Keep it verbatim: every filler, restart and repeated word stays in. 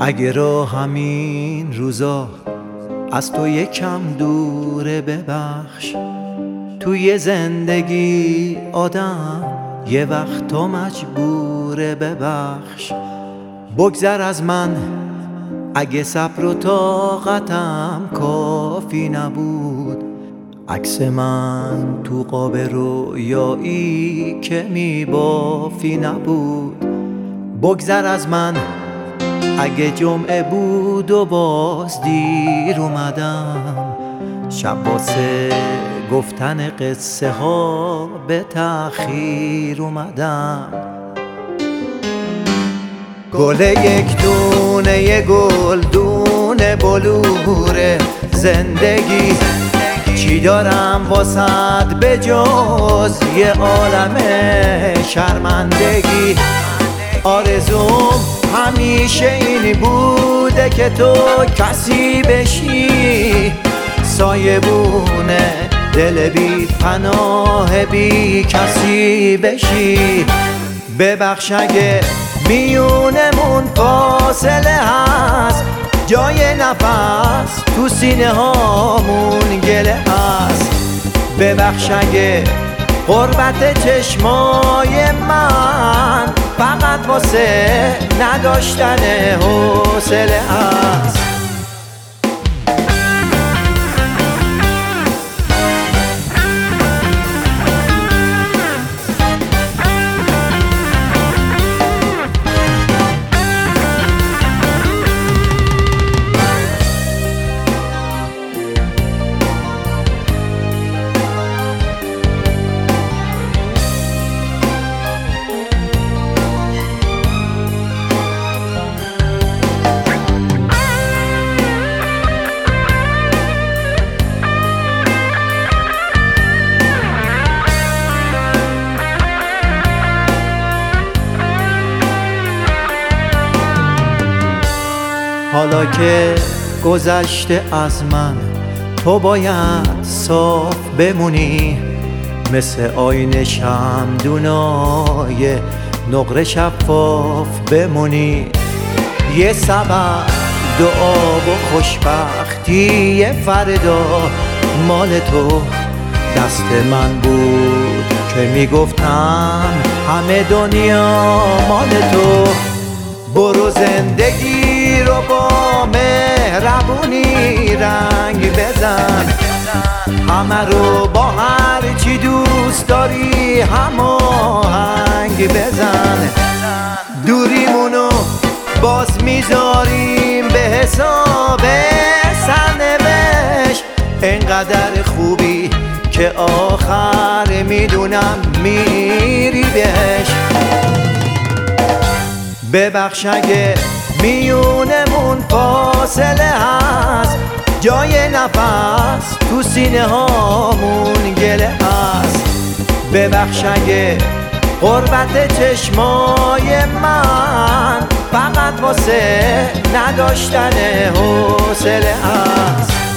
اگه راه همین روزا از تو یکم دوره ببخش. توی زندگی آدم یه وقت تو مجبوره ببخش. بگذر از من اگه صبر و طاقتم کافی نبود. عکس من تو قاب رویایی که میبافی نبود. بگذر از من اگه جمعه بود و باز دیر اومدم. شب واسه گفتن قصه ها به تأخیر اومدم. گل یک دونه گل دونه بلور زندگی. چی دارم واسد به جز یه عالم شرمندگی. آرزوم همیشه این بوده که تو کسی بشی. سایبونه دل بی پناه بی کسی بشی. ببخش اگه میونمون فاصله هست. جای نفس تو سینه هامون گله هست. ببخش اگه غربت چشمای من فقط واسه نداشتن حوصله هست. حالا که گذشته از من تو باید صاف بمونی. مثل آینه شمعدونای نقره شفاف بمونی. یه سبب دعا و خوشبختی فردا مال تو دست من بود که میگفتم همه دنیا مال تو. برو زندگی رو با مهربونی رنگ بزن. همه رو با هر چی دوست داری هماهنگ بزن. دوریمونو باز میذاریم به حساب سرنوشت. اینقدر خوبی که آخر میدونم میری بهش. ببخش اگه میونمون فاصله هست. جای نفس تو سینه هامون گله هست. ببخش اگه غربت چشمای من فقط واسه نداشتن حوصله هست.